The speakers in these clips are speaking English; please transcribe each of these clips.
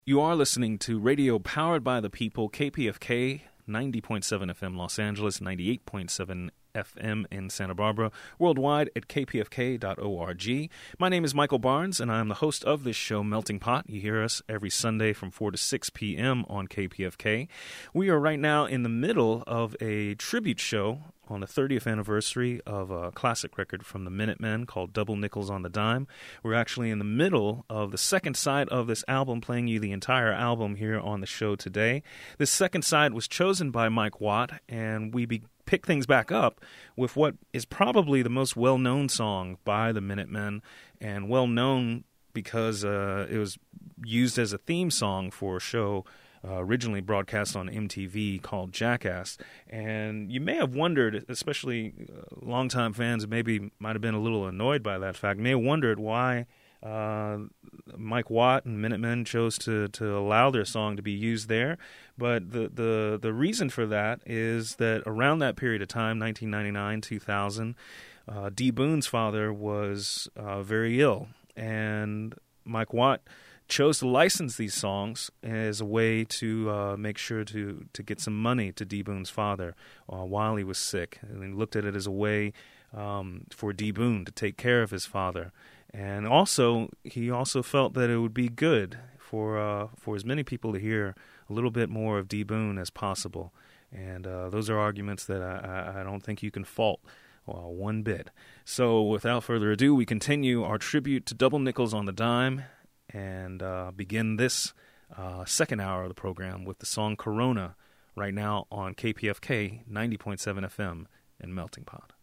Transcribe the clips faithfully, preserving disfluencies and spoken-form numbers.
You are listening to radio powered by the people, K P F K, ninety point seven F M Los Angeles, ninety-eight point seven F M in Santa Barbara, worldwide at k p f k dot org. My name is Michael Barnes, and I'm the host of this show, Melting Pot. You hear us every Sunday from four to six p.m. on K P F K. We are right now in the middle of a tribute show on the thirtieth anniversary of a classic record from the Minutemen called Double Nickels on the Dime. We're actually in the middle of the second side of this album, playing you the entire album here on the show today. This second side was chosen by Mike Watt, and we be- pick things back up with what is probably the most well-known song by the Minutemen, and well-known because uh, it was used as a theme song for a show Uh, originally broadcast on M T V called Jackass. And you may have wondered, especially uh, longtime fans maybe might have been a little annoyed by that fact, may have wondered why uh, Mike Watt and Minutemen chose to, to allow their song to be used there. But the, the, the reason for that is that around that period of time, nineteen ninety-nine, two thousand, uh, D. Boone's father was uh, very ill. And Mike Watt chose to license these songs as a way to uh, make sure to, to get some money to D. Boone's father uh, while he was sick. And he looked at it as a way um, for D. Boone to take care of his father. And also, he also felt that it would be good for uh, for as many people to hear a little bit more of D. Boone as possible. And uh, those are arguments that I, I don't think you can fault uh, one bit. So without further ado, we continue our tribute to Double Nickels on the Dime, and uh, begin this uh, second hour of the program with the song Corona, right now on K P F K ninety point seven F M in Melting Pot.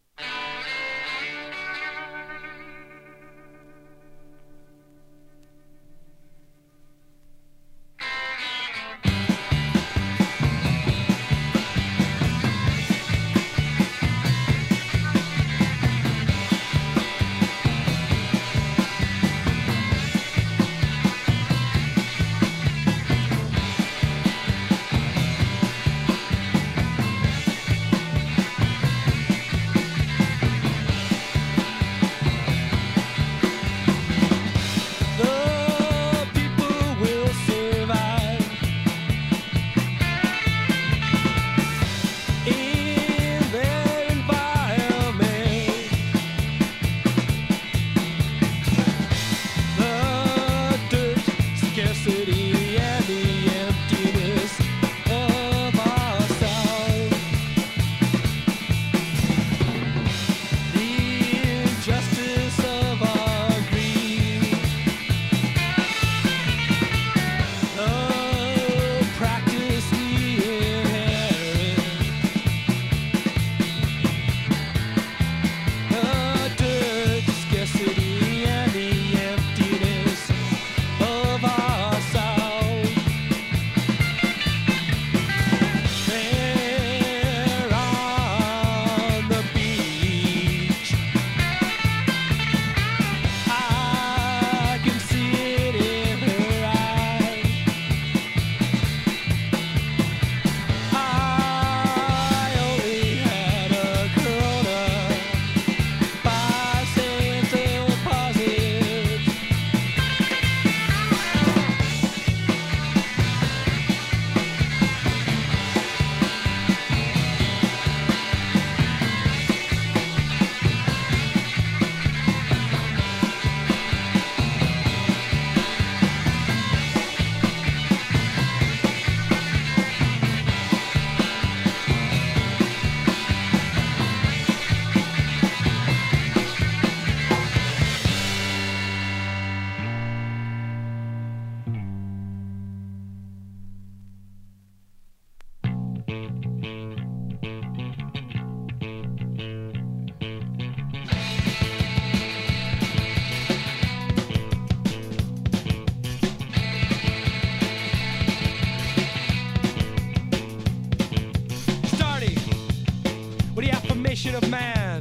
Of man.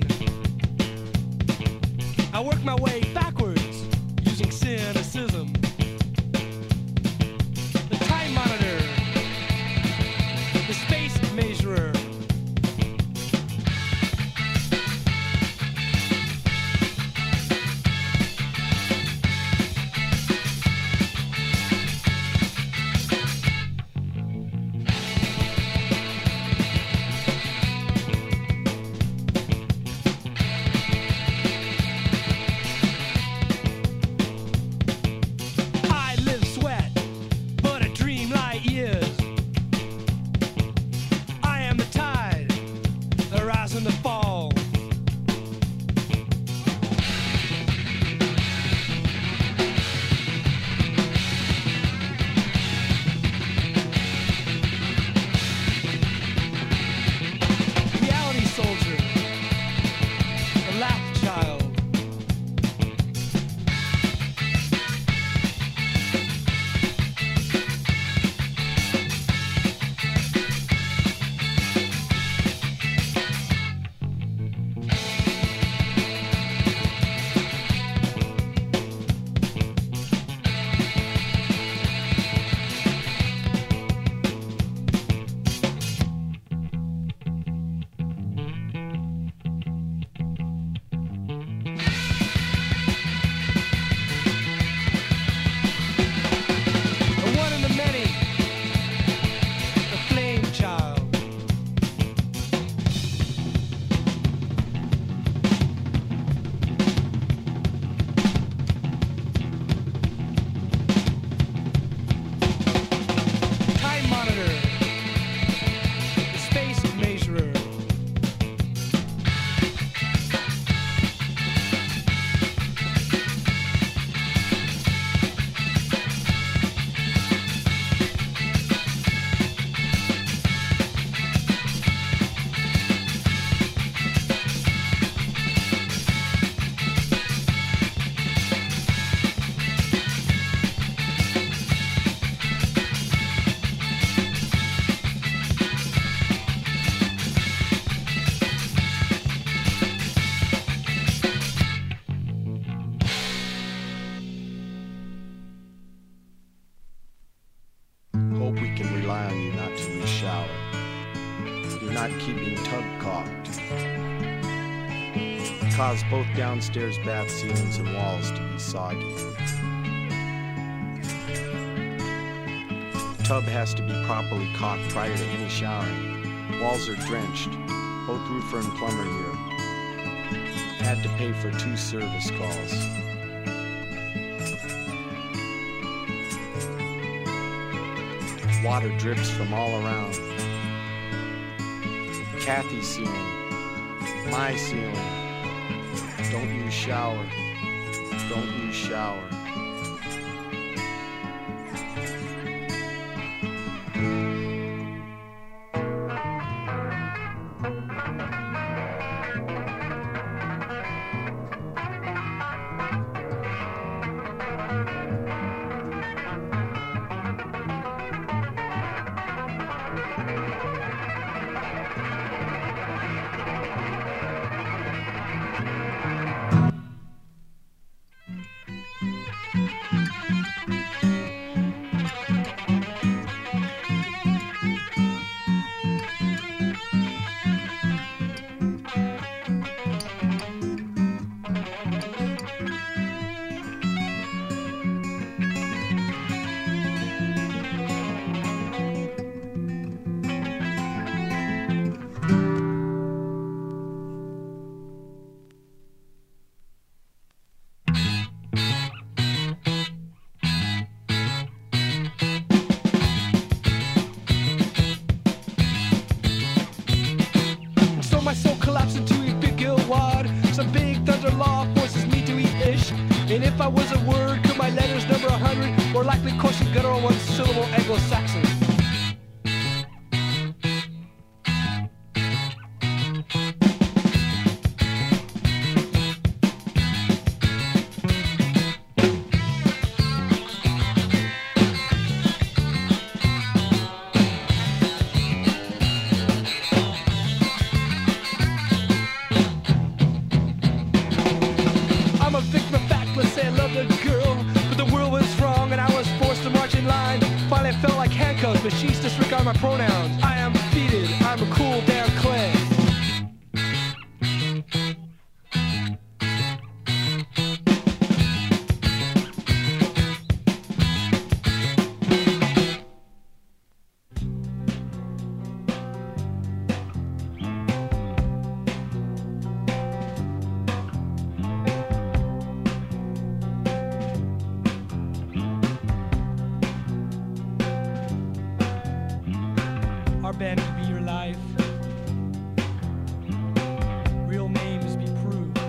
I work my way backwards using cynicism. The time monitor, the space measurer, rely on you not to use shower. You're not keeping tub caulked. Cause both downstairs bath ceilings and walls to be soggy. Tub has to be properly caulked prior to any showering. Walls are drenched. Both roofer and plumber here had to pay for two service calls. Water drips from all around. Kathy's ceiling, my ceiling. Don't use shower. Don't use shower. My soul collapsed into a big ill wad. Some big thunder law forces me to eat ish. And if I was a word, could my letters number a hundred? Or likely question guttural one syllable Anglo-Saxon. But she's disregard my pronouns. I am defeated, I'm a cool damn clay. Our band could be your life. Real names be proved.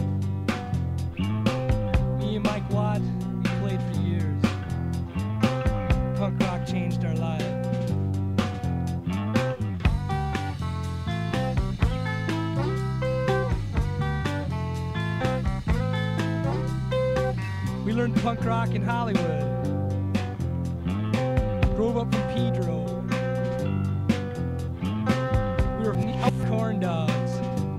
Me and Mike Watt, we played for years. Punk rock changed our lives. We learned punk rock in Hollywood. Drove up from Pedro. Corn dogs.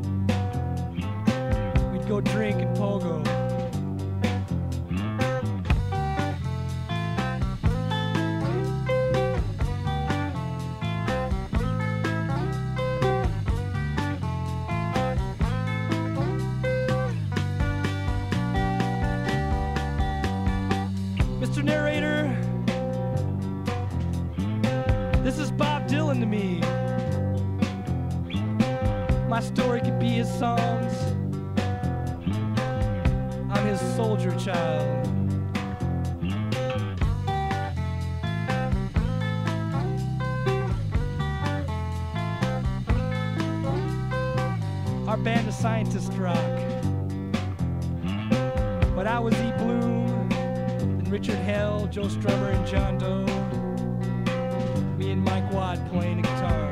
We'd go drink and pogo. Mister Narrator, this is Bob Dylan to me. My story could be his songs. I'm his soldier child. Our band of scientists rock. But I was E. Bloom, and Richard Hell, Joe Strummer, and John Doe. Me and Mike Watt playing the guitar.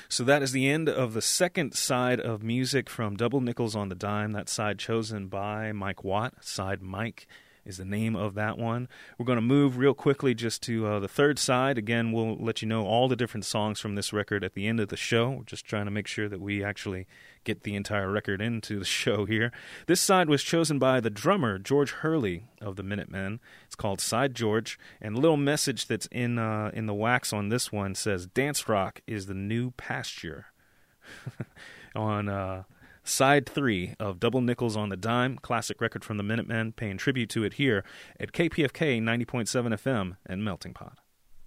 So that is the end of the second side of music from Double Nickels on the Dime. That side chosen by Mike Watt. Side Mike is the name of that one. We're going to move real quickly just to uh, the third side. Again, we'll let you know all the different songs from this record at the end of the show. We're just trying to make sure that we actually get the entire record into the show here. This side was chosen by the drummer, George Hurley of the Minutemen. It's called Side George, and a little message that's in, uh, in the wax on this one says, "Dance rock is the new pasture." on... Uh, Side three of Double Nickels on the Dime, classic record from the Minutemen, paying tribute to it here at K P F K ninety point seven F M and Melting Pot.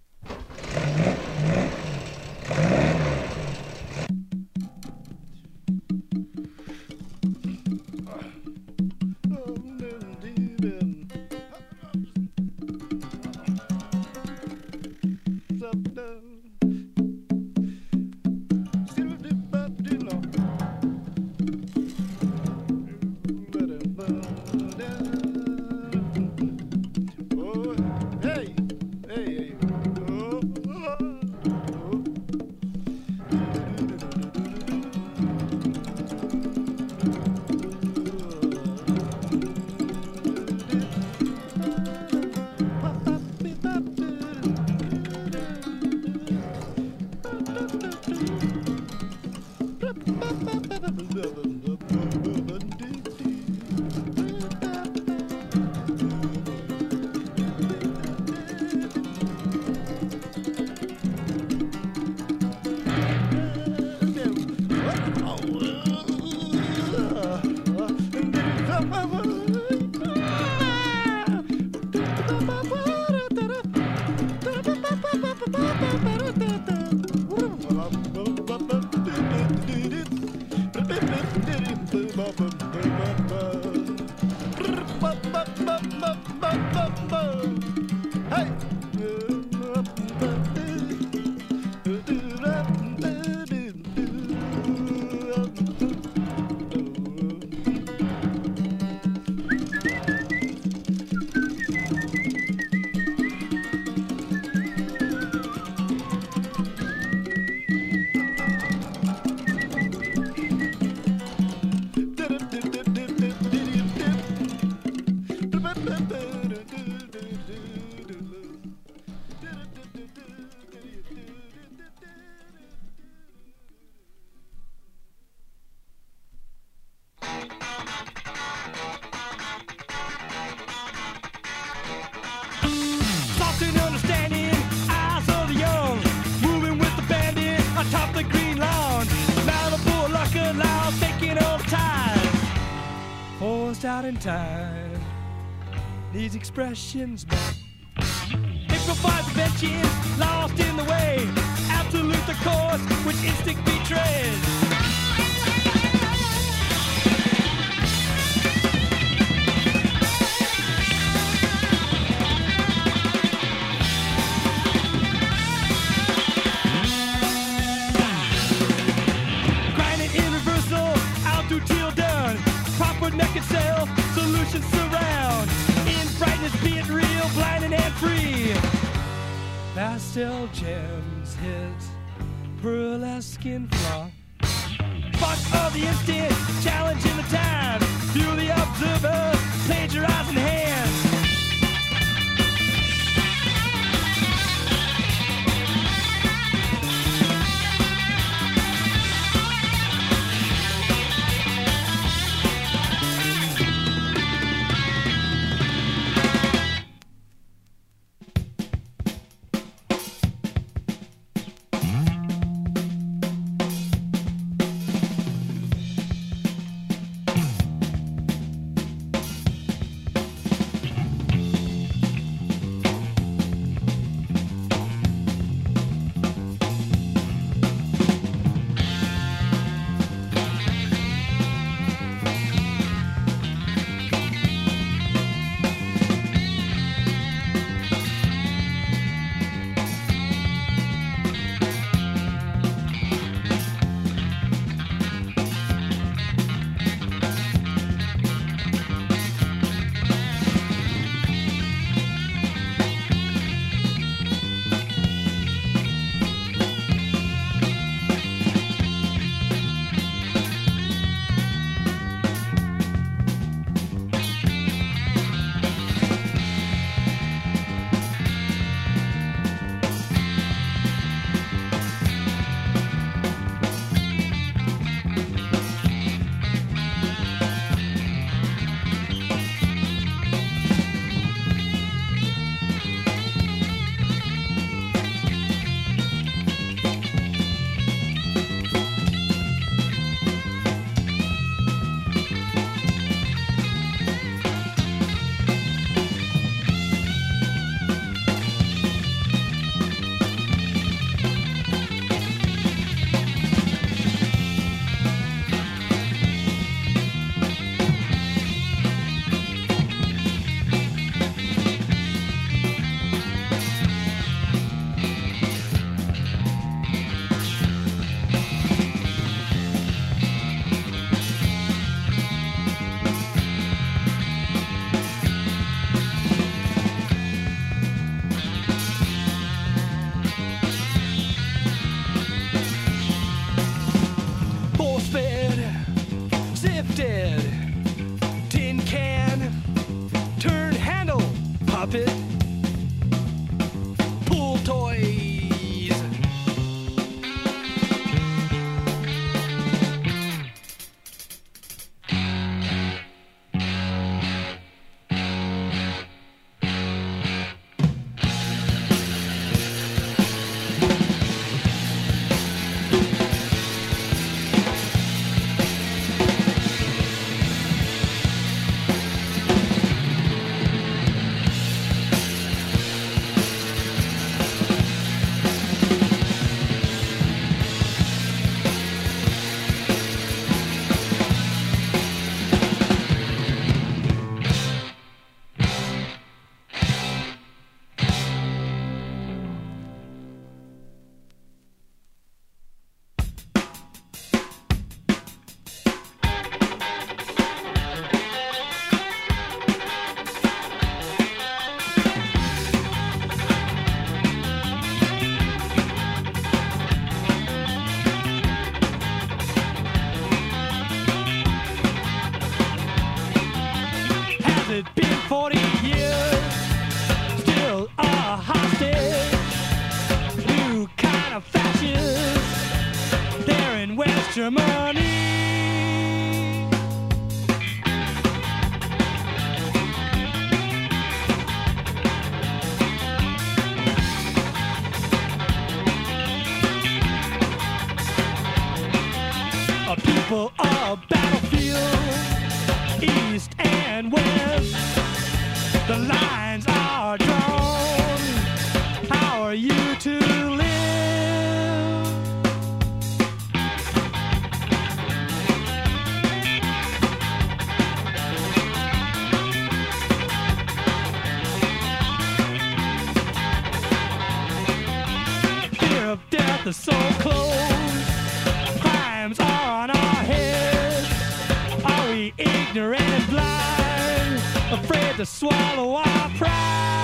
Out in time, these expressions met. Improvised invention, lost in the way. Absolute the course which instinct betrays. Grinding in reversal, out to till done. Proper naked self, solutions surround. In brightness, be it real, blinding and free. Pastel gems hit pearlesque in flaw. Spark of the instant, challenging the time. Feel the observer, plagiarizing hands. dead. Tin can, turn handle, puppet, pool toys. It's been forty years, still a hostage. New kind of fascists, they're in West Germany. A people, a battlefield, east and west, the lines are drawn. How are you to live? Fear of death is so close. Crimes are on our heads. Are we ignorant and blind, afraid to swallow our pride?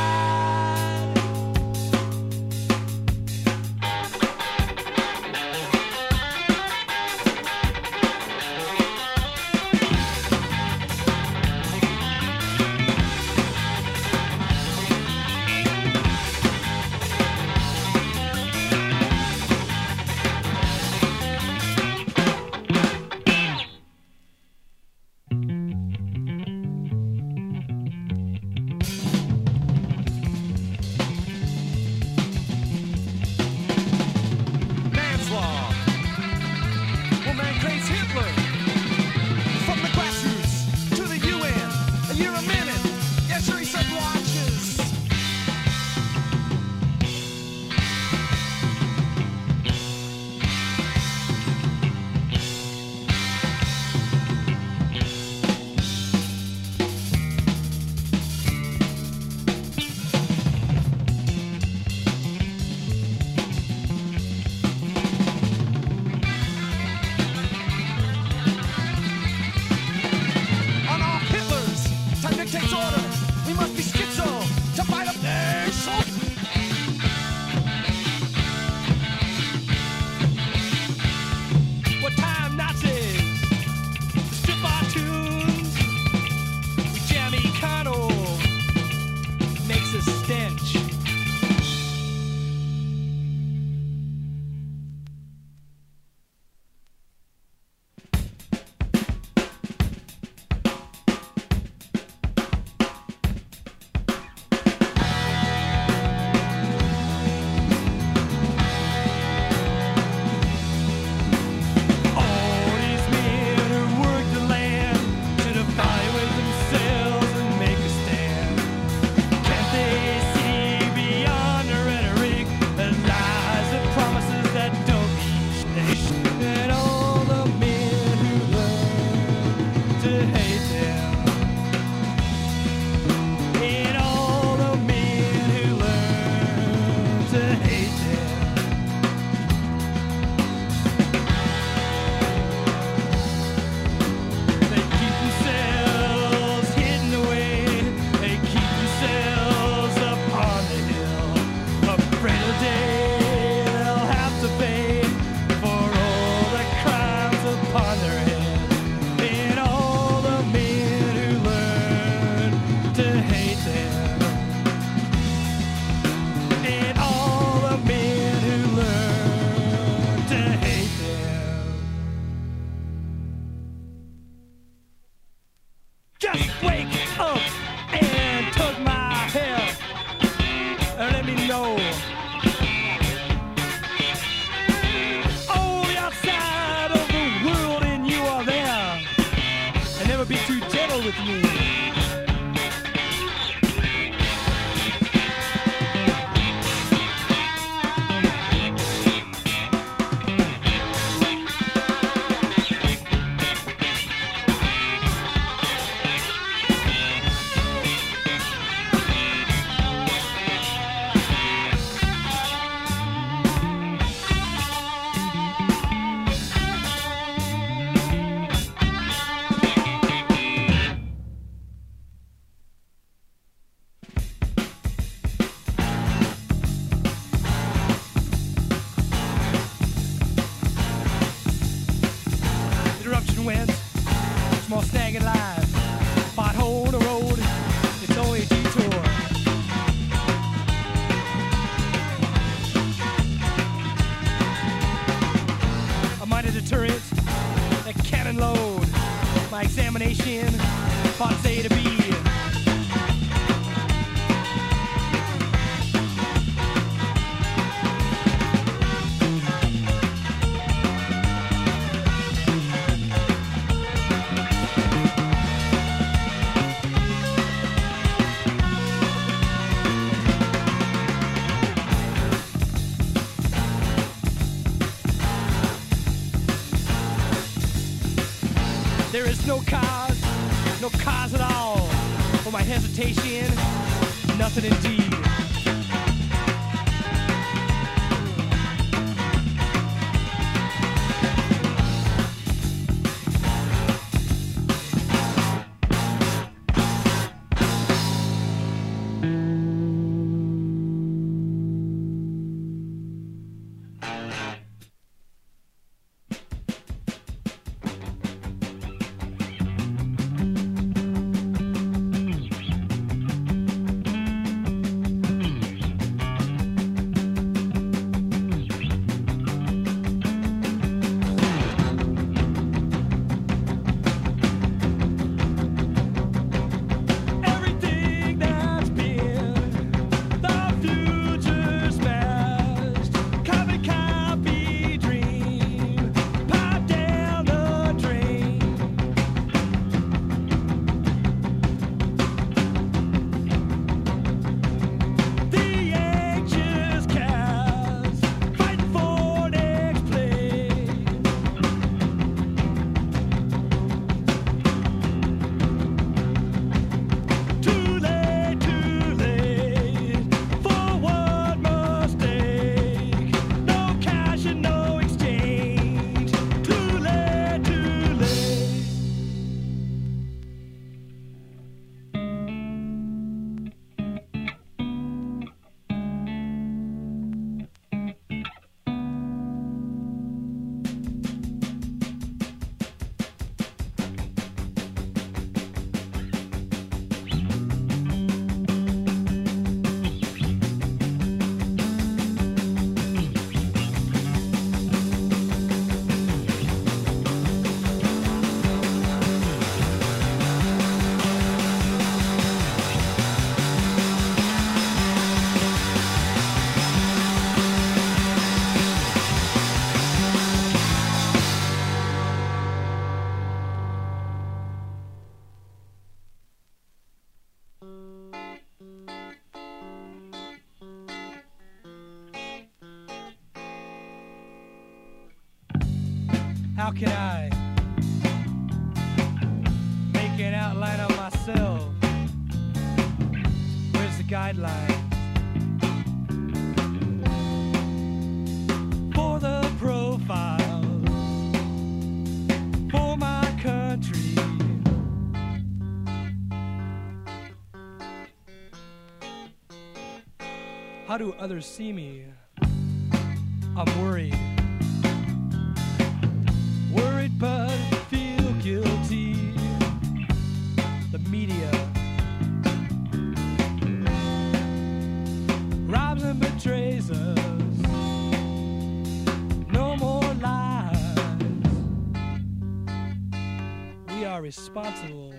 with me. Small snagging live, pothole in the road, it's only a detour. I minded a turret, that cannon load, my examination, parts A to B. There is no cause, no cause at all for my hesitation, nothing indeed. How can I make an outline of myself? Where's the guideline for the profile for my country? How do others see me? I'm worried. Worried but feel guilty. The media robs and betrays us. No more lies. We are responsible.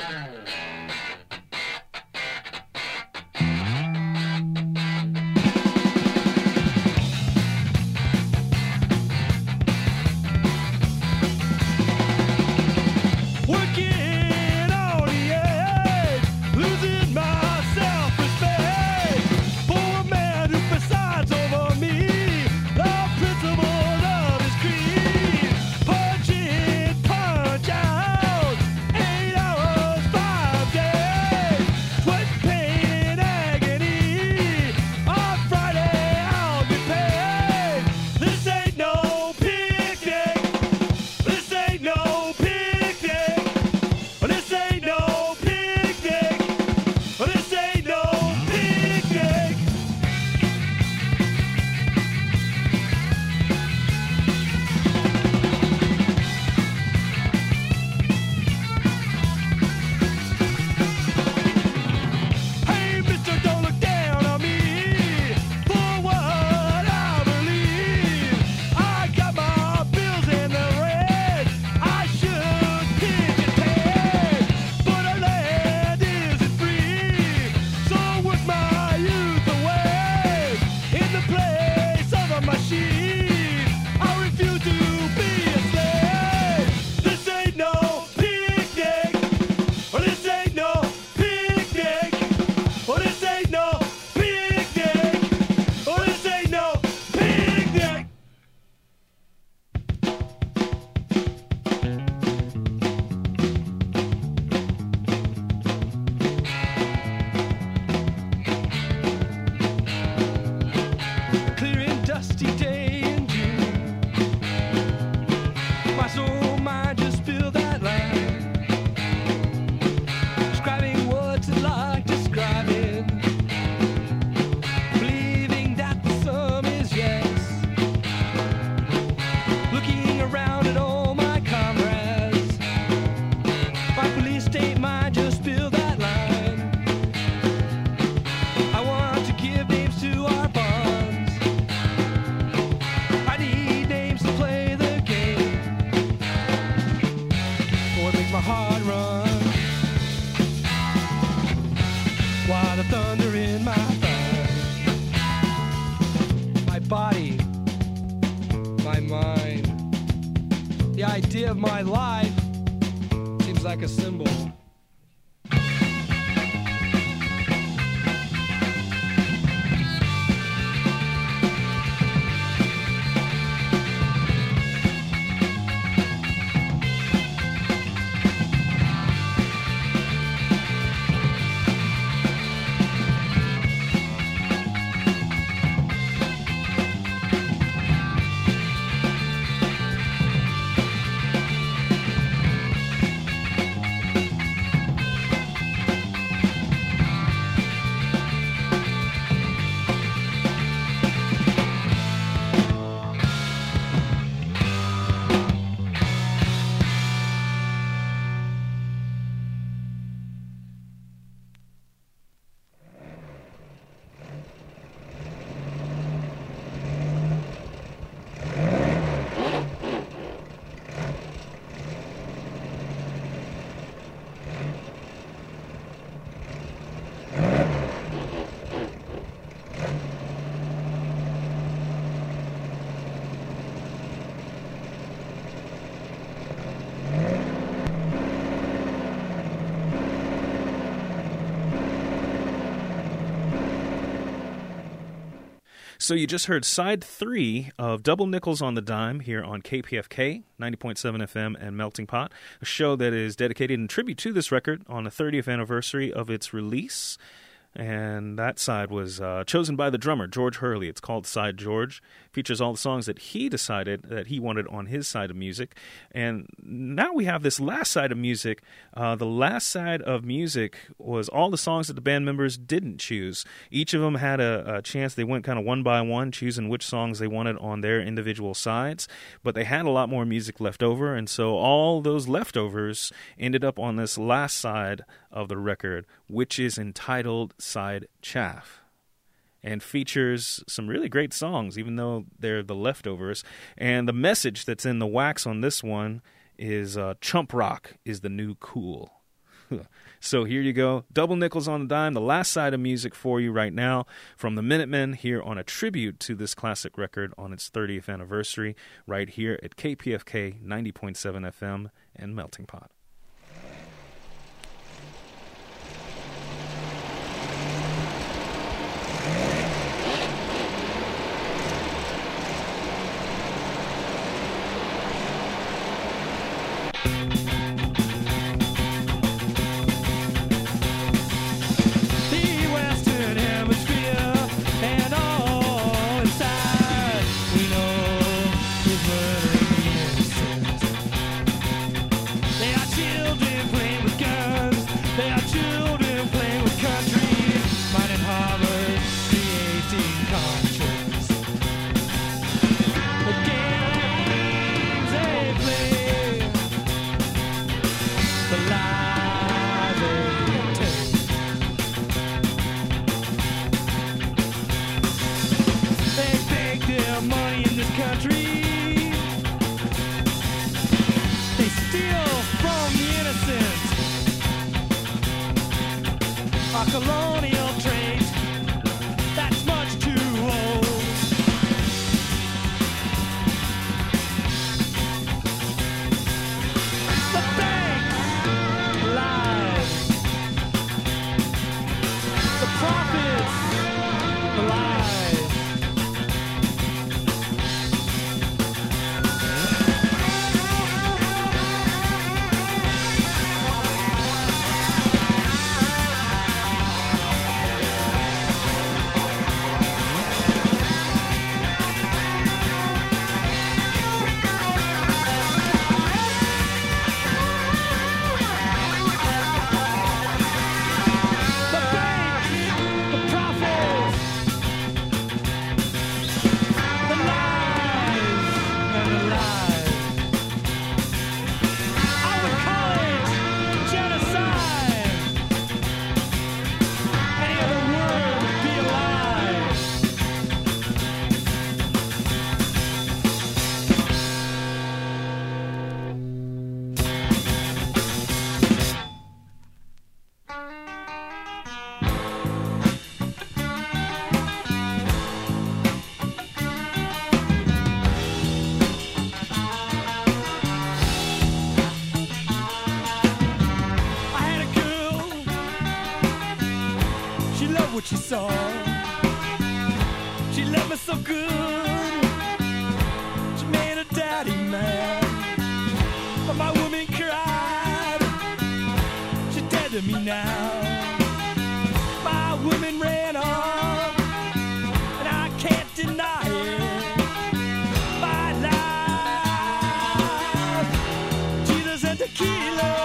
Of my life seems like a symbol. So you just heard side three of Double Nickels on the Dime here on K P F K, ninety point seven F M and Melting Pot, a show that is dedicated in tribute to this record on the thirtieth anniversary of its release. And that side was uh, chosen by the drummer, George Hurley. It's called Side George. Features all the songs that he decided that he wanted on his side of music. And now we have this last side of music. Uh, the last side of music was all the songs that the band members didn't choose. Each of them had a, a chance. They went kind of one by one, choosing which songs they wanted on their individual sides. But they had a lot more music left over, and so all those leftovers ended up on this last side of the record, which is entitled Side Chaff, and features some really great songs, even though they're the leftovers. And the message that's in the wax on this one is uh, chump rock is the new cool. So here you go. Double nickels on a dime, the last side of music for you right now from the Minutemen here on a tribute to this classic record on its thirtieth anniversary right here at K P F K ninety point seven F M and Melting Pot. Colonial trait that's much too old. The bank lies, the profits lies. What she saw, she loved me so good, she made her daddy mad, but my woman cried, she's dead to me now. My woman ran off, and I can't deny it. My life, Jesus and tequila.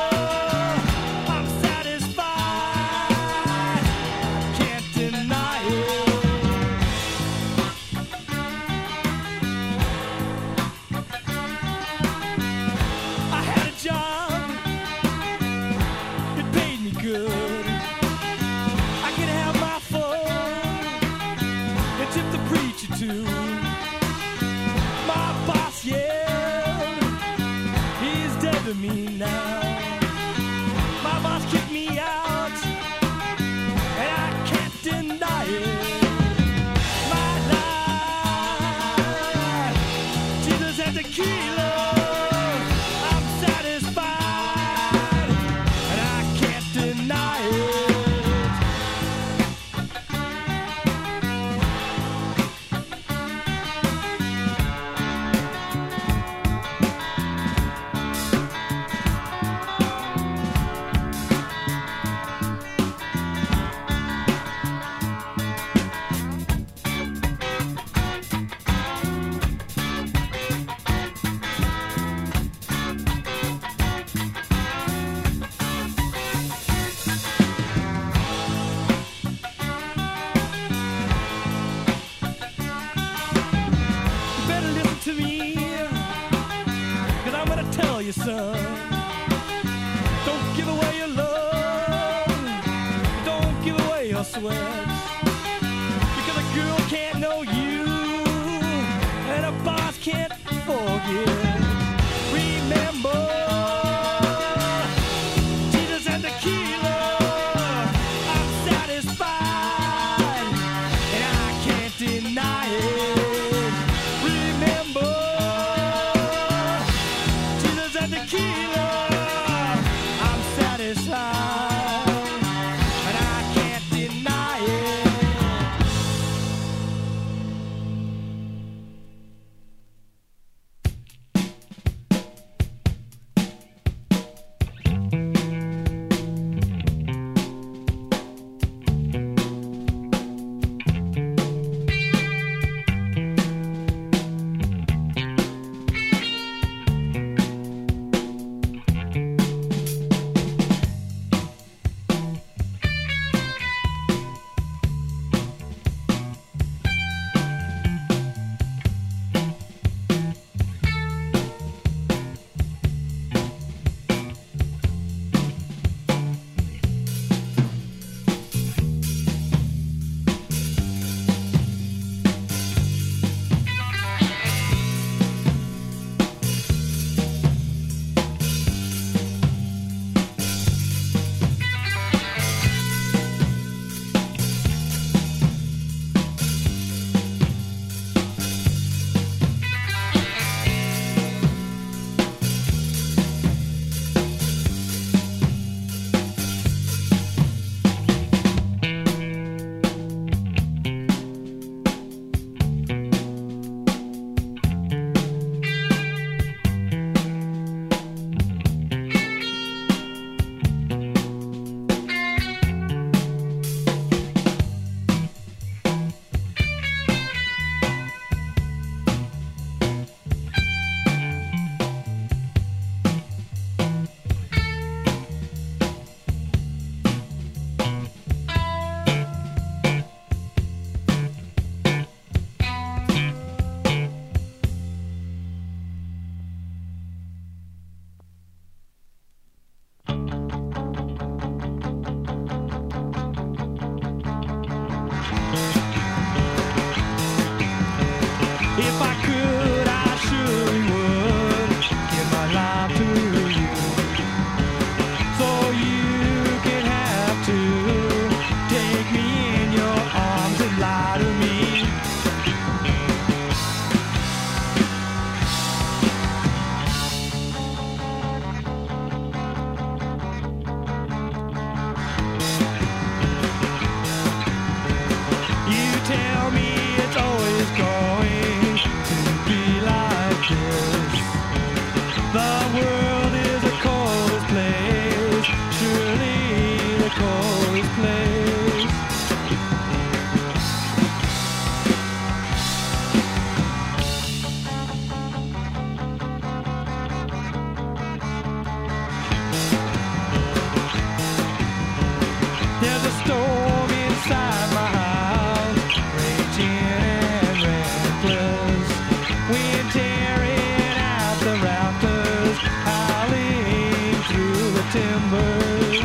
Me now. My boss kicked me out, and I can't deny it. My life, Jesus and tequila, I'm satisfied, and I can't deny it. You son, don't give away your love, don't give away your sweat, because a girl can't know you, and a boss can't forget. Remember, Jesus and the key. going to be like this. The world is the coldest place, surely the coldest place. There's a storm inside my house, raging and reckless. Wind tearing out the rafters, howling through the timbers.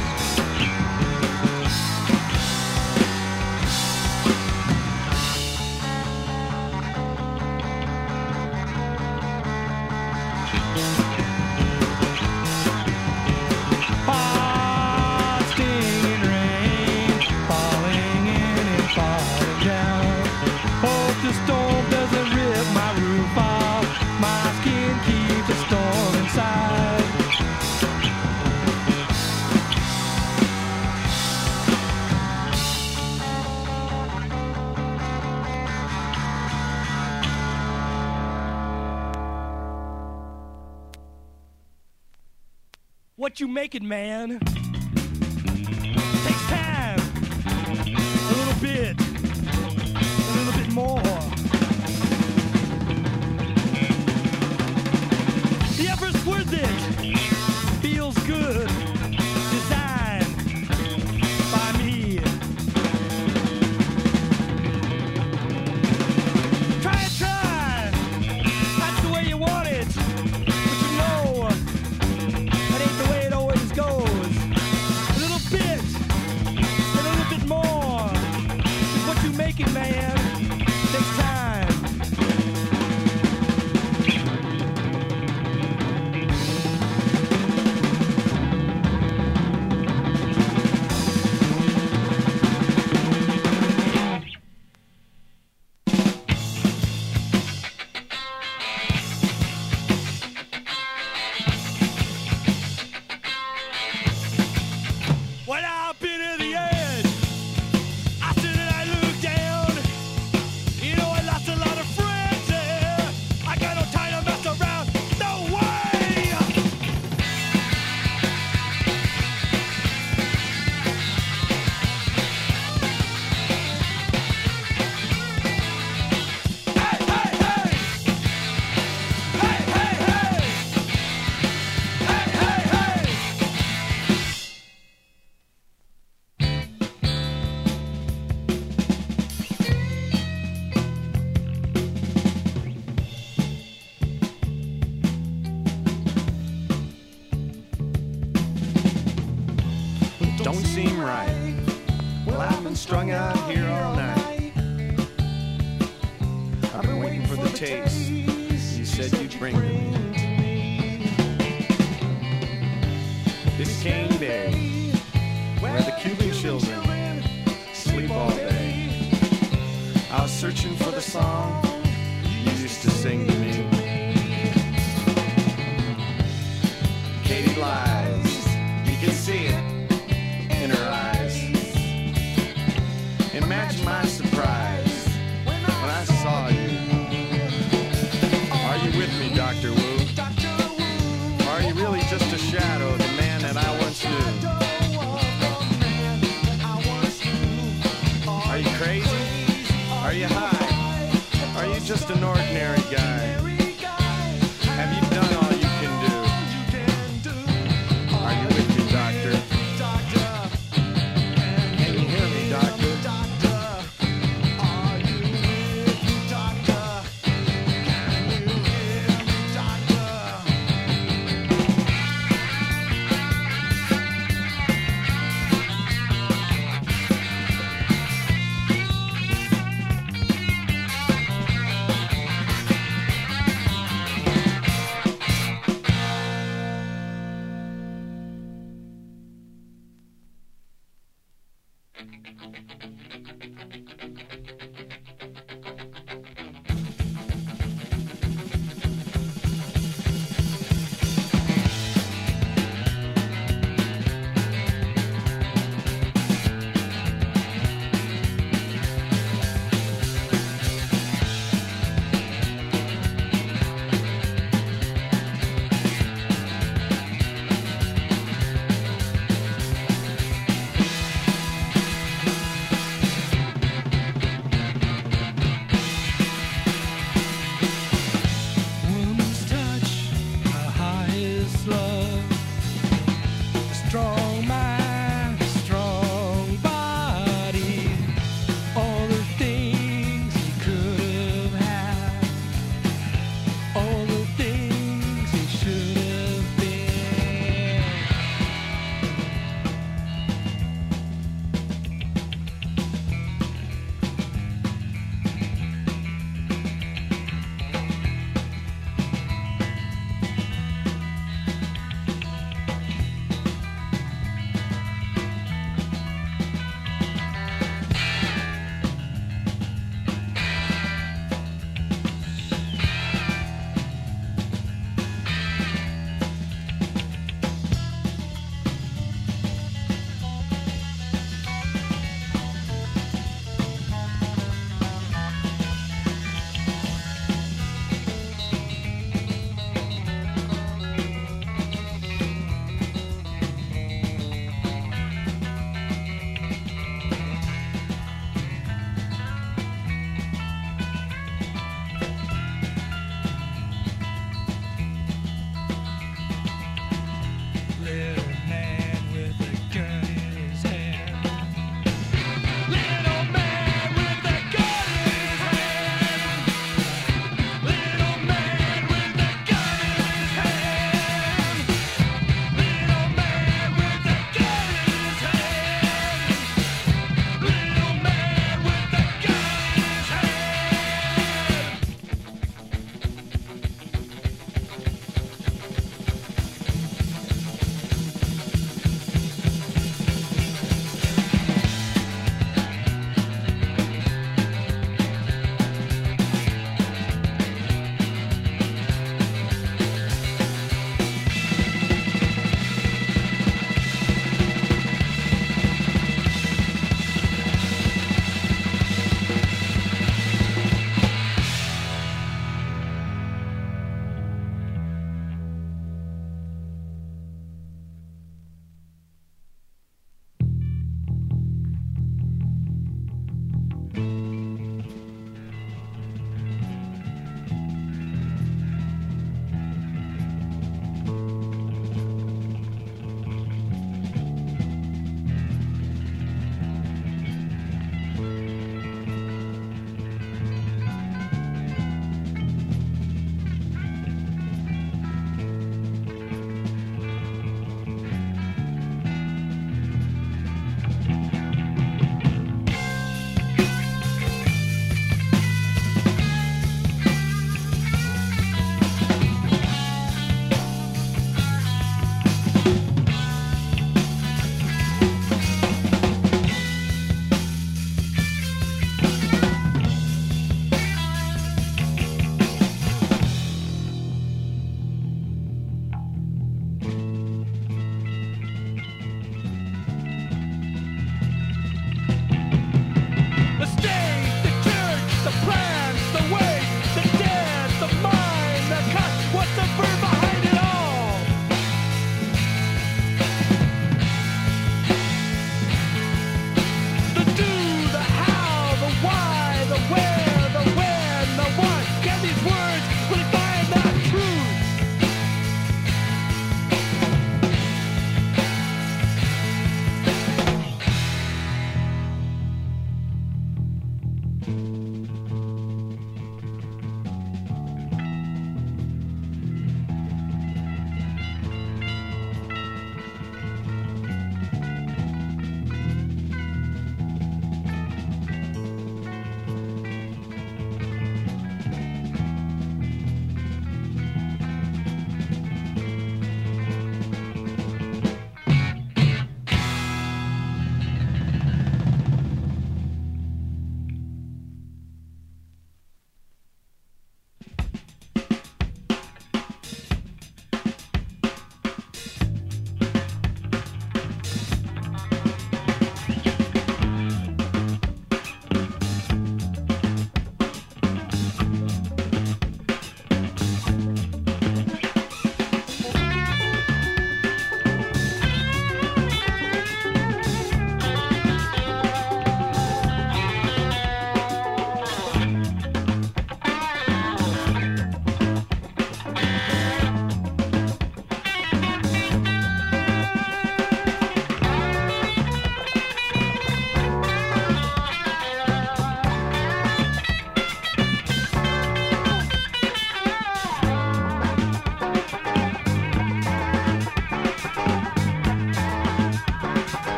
Hot, stinging rain, falling in and falling down. Hope the storm doesn't rip my roof off. My skin keeps the storm inside. What you making, man? Takes time. A little bit. A little bit more. The effort's worth it. Feels good. Designed by me. Try it, try. That's the way you want it. But you know, that ain't the way it always goes. A little bit, a little bit more. Is what you making, man. Takes time. When I've been at the edge, I sit and I look down. You know I lost a lot of friends there. I got no time to mess around. No way! Hey, hey, hey! Hey, hey, hey! Hey, hey, hey! Don't seem right. Well, I've been strung out here all night. I've been waiting for the taste you said you'd bring to me. Biscayne Bay, where the Cuban children sleep all day. I was searching for the song you used to sing to me. Katie lies, you can see it in her eyes. Imagine my surprise when I saw you. Are you with me, Doctor Wu? Are you really just a shadow of the man that I once knew? Are you crazy? Are you high? Are you just an ordinary guy? Have you done all you can do? Are you with me, Doctor? Can you hear me, Doctor?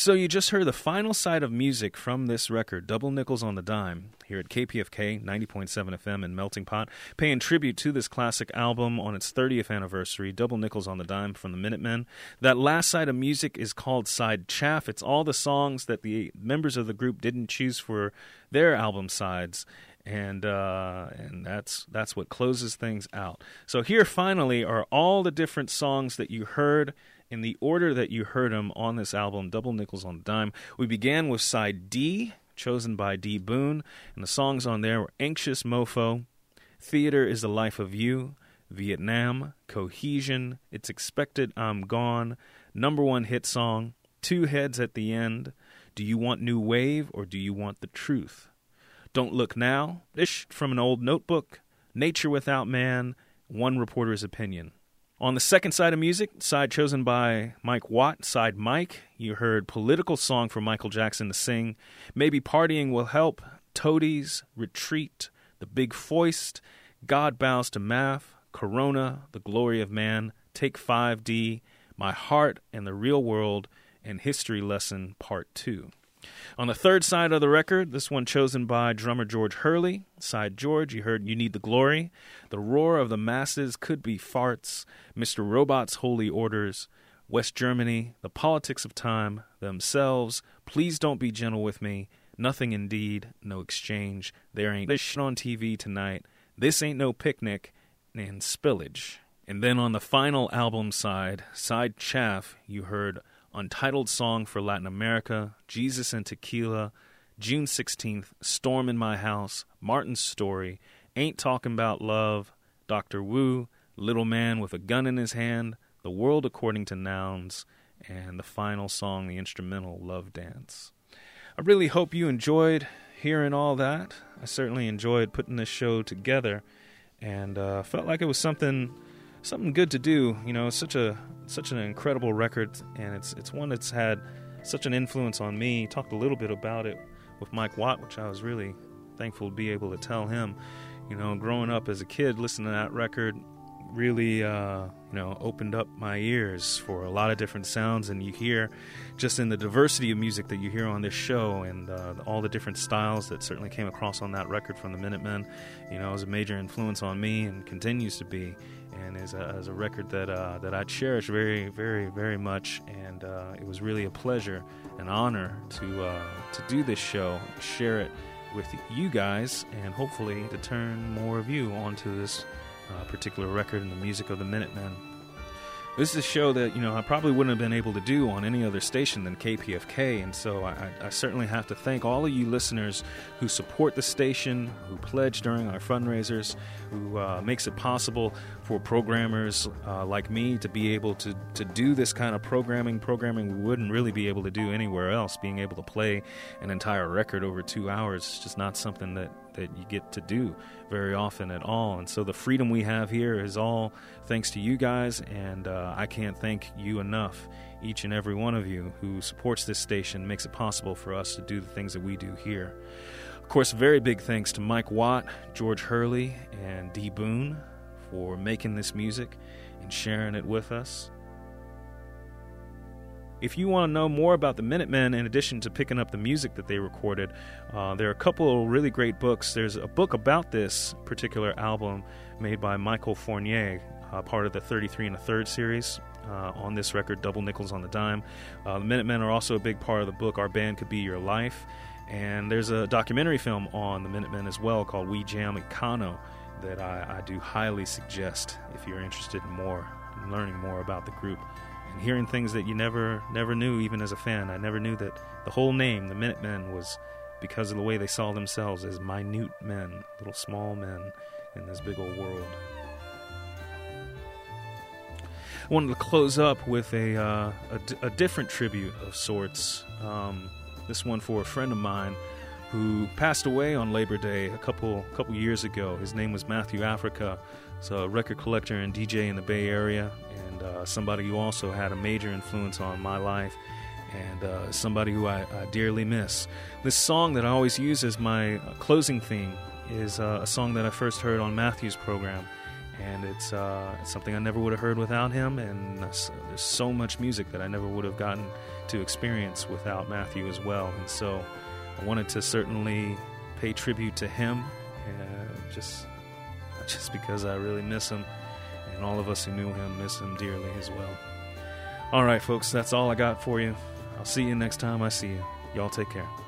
So you just heard the final side of music from this record, Double Nickels on the Dime, here at K P F K ninety point seven F M in Melting Pot, paying tribute to this classic album on its thirtieth anniversary, Double Nickels on the Dime from the Minutemen. That last side of music is called Side Chaff. It's all the songs that the members of the group didn't choose for their album sides. And uh, and that's that's what closes things out. So here finally are all the different songs that you heard in the order that you heard them on this album, Double Nickels on the Dime. We began with side D, chosen by D. Boone, and the songs on there were Anxious Mofo, Theater is the Life of You, Vietnam, Cohesion, It's Expected I'm Gone, Number One Hit Song, Two Heads at the End, Do You Want New Wave or Do You Want the Truth? Don't Look Now, Ish from an Old Notebook, Nature Without Man, One Reporter's Opinion. On the second side of music, side chosen by Mike Watt, side Mike, you heard Political Song for Michael Jackson to sing, Maybe Partying Will Help, Toadies, Retreat, The Big Foist, God Bows to Math, Corona, The Glory of Man, Take five D, My Heart and the Real World, and History Lesson Part two. On the third side of the record, this one chosen by drummer George Hurley. Side George, you heard You Need the Glory, The Roar of the Masses Could Be Farts, Mister Robot's Holy Orders, West Germany, The Politics of Time, Themselves, Please Don't Be Gentle with Me, Nothing Indeed, No Exchange, There Ain't This Shit on T V Tonight, This Ain't No Picnic, and Spillage. And then on the final album side, side Chaff, you heard Untitled Song for Latin America, Jesus and Tequila, June sixteenth, Storm in My House, Martin's Story, Ain't Talking About Love, Doctor Wu, Little Man with a Gun in His Hand, The World According to Nouns, and the final song, the instrumental Love Dance. I really hope you enjoyed hearing all that. I certainly enjoyed putting this show together, and uh, felt like it was something something good to do. You know, such a such an incredible record, and it's it's one that's had such an influence on me. Talked a little bit about it with Mike Watt, which I was really thankful to be able to tell him. You know, growing up as a kid, listening to that record really, uh, you know, opened up my ears for a lot of different sounds, and you hear just in the diversity of music that you hear on this show, and uh, all the different styles that certainly came across on that record from the Minutemen. You know, it was a major influence on me and continues to be, and is a, is a record that uh, that I cherish very, very, very much. And uh, it was really a pleasure, an honor to uh, to do this show, share it with you guys, and hopefully to turn more of you onto this uh, particular record and the music of the Minutemen. This is a show that, you know, I probably wouldn't have been able to do on any other station than K P F K, and so I, I certainly have to thank all of you listeners who support the station, who pledge during our fundraisers, who uh, makes it possible for programmers uh, like me to be able to, to do this kind of programming, programming we wouldn't really be able to do anywhere else. Being able to play an entire record over two hours is just not something that, that you get to do very often at all. And so the freedom we have here is all thanks to you guys, and uh, I can't thank you enough, each and every one of you who supports this station, makes it possible for us to do the things that we do here. Of course, very big thanks to Mike Watt, George Hurley, and D. Boone for making this music and sharing it with us. If you want to know more about the Minutemen, in addition to picking up the music that they recorded, uh, there are a couple of really great books. There's a book about this particular album made by Michael Fournier, uh, part of the thirty-three and a third series uh, on this record, Double Nickels on the Dime. Uh, the Minutemen are also a big part of the book, Our Band Could Be Your Life. And there's a documentary film on the Minutemen as well called We Jam at Kano that I, I do highly suggest if you're interested in more, in learning more about the group. And hearing things that you never never knew, even as a fan. I never knew that the whole name, the Minutemen, was because of the way they saw themselves as minute men, little small men in this big old world. I wanted to close up with a, uh, a, d- a different tribute of sorts. Um, this one for a friend of mine who passed away on Labor Day a couple couple years ago. His name was Matthew Africa. He's a record collector and D J in the Bay Area, and uh, somebody who also had a major influence on my life, and uh, somebody who I, I dearly miss. This song that I always use as my closing theme is uh, a song that I first heard on Matthew's program, And it's, uh, it's something I never would have heard without him, and uh, so, there's so much music that I never would have gotten to experience without Matthew as well. And so I wanted to certainly pay tribute to him, uh, just, just because I really miss him, and all of us who knew him miss him dearly as well. All right, folks, that's all I got for you. I'll see you next time I see you. Y'all take care.